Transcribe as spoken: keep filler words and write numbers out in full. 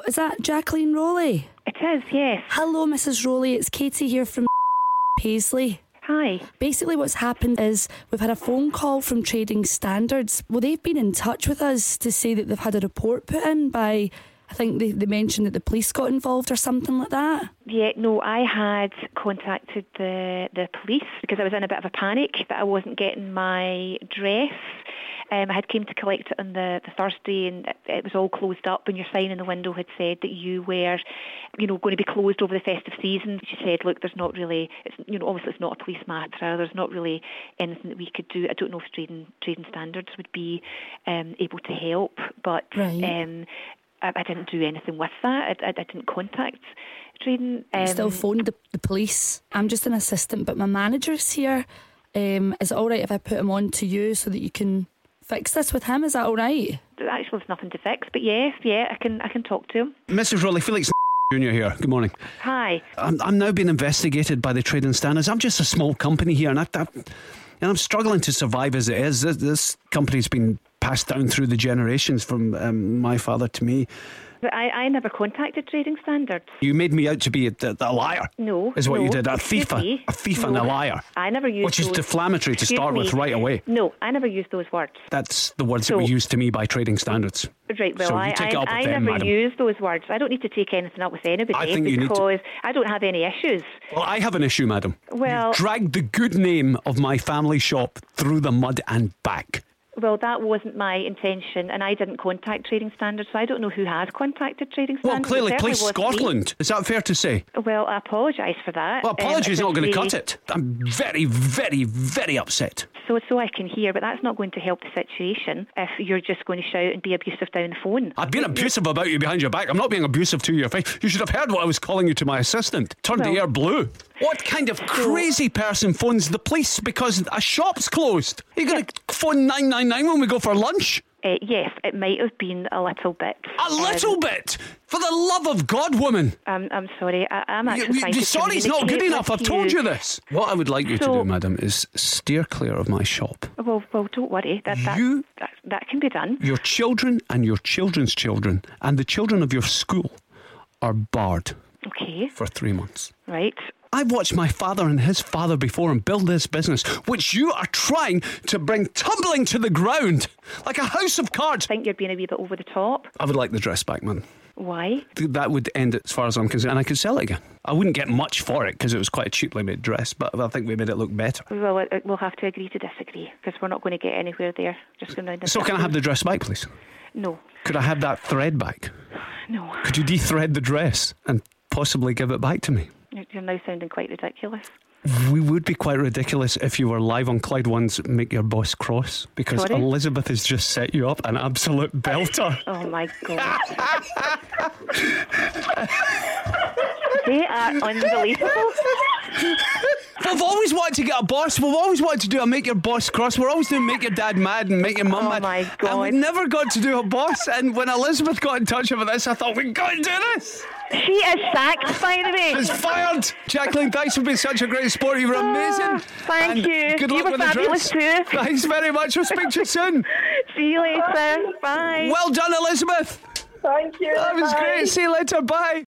is that Jacqueline Rowley? It is, yes. Hello, Missus Rowley. It's Katie here from Paisley. Hi. Basically what's happened is we've had a phone call from Trading Standards. Well, they've been in touch with us to say that they've had a report put in by, I think they, they mentioned that the police got involved or something like that. Yeah, no, I had contacted the the police because I was in a bit of a panic that I wasn't getting my dress. Um, I had came to collect it on the, the Thursday and it, it was all closed up, and your sign in the window had said that you were, you know, going to be closed over the festive season. She said, look, there's not really, it's, you know, obviously it's not a police matter, there's not really anything that we could do. I don't know if Trading, trading Standards would be um, able to help, but right. um, I, I didn't do anything with that. I, I, I didn't contact Trading. Um, Still phoned the, the police. I'm just an assistant, but my manager's here. Um, is it alright if I put him on to you so that you can fix this with him? Is that alright? Actually, there's nothing to fix, but yes, yeah, I can I can talk to him. Missus Rowley, Felix Junior here. Good morning. Hi. I'm, I'm now being investigated by the Trading Standards. I'm just a small company here, and, I, I, and I'm struggling to survive as it is. This, this company's been passed down through the generations from um, my father to me. I, I never contacted Trading Standards. You made me out to be a, a, a liar. No. Is what no. you did. A thief, a, a thief no. and a liar. I never used Which is those. deflammatory to Excuse start me. with right away. No, I never used those words. That's the words so, that were used to me by Trading Standards. Right, well, so I, you take I, it up with I them, never madam. use those words. I don't need to take anything up with anybody I think you because need to... I don't have any issues. Well, I have an issue, madam. Well, you dragged the good name of my family shop through the mud and back. Well, that wasn't my intention, and I didn't contact Trading Standards, so I don't know who has contacted Trading Standards. Well, clearly, Police wasn't me. Scotland. Is that fair to say? Well, I apologise for that. Well, apology Um, is not going to the- cut it. I'm very, very, very upset. So, so I can hear, but that's not going to help the situation if you're just going to shout and be abusive down the phone. I've been abusive about you behind your back. I'm not being abusive to your face. You should have heard what I was calling you to my assistant. Turned Well, the air blue. What kind of crazy person phones the police because a shop's closed? Are you going to phone nine nine nine when we go for lunch? Uh, yes, it might have been a little bit. A little um, bit? For the love of God, woman. I'm, I'm sorry. I, I'm actually You, you, trying to sorry's not good communicate enough. I've with told you this. What I would like you So- to do, madam, is steer clear of my shop. Well, well, don't worry. That that, You- that that can be done. Your children and your children's children and the children of your school are barred Okay. for three months. Right. I've watched my father and his father before and build this business, which you are trying to bring tumbling to the ground like a house of cards. I think you're being a wee bit over the top. I would like the dress back, man. Why? That would end it as far as I'm concerned, and I could sell it again. I wouldn't get much for it because it was quite a cheaply made dress, but I think we made it look better. Well, it, it, we'll have to agree to disagree because we're not going to get anywhere there. Just going round in So can I have the dress back, please? No. Could I have that thread back? No. Could you de-thread the dress and possibly give it back to me? You're you're now sounding quite ridiculous. We would be quite ridiculous if you were live on Clyde One's Make Your Boss Cross, because Sorry? Elizabeth has just set you up an absolute belter. Oh my God. They are unbelievable. We've always wanted to get a boss. We've always wanted to do a Make Your Boss Cross. We're always doing Make Your Dad Mad and Make Your Mum Oh Mad. my God. And we never got to do a boss. And when Elizabeth got in touch with this, I thought, we've got to do this. She is sacked, by the way. It's fired. Jacqueline, thanks for being such a great sport. You were amazing. Ah, thank And you. Good You luck were with the fabulous dress. too. Thanks very much. We'll speak to you soon. See you later. Bye. Well done, Elizabeth. Thank you. That was Bye. great. See you later. Bye.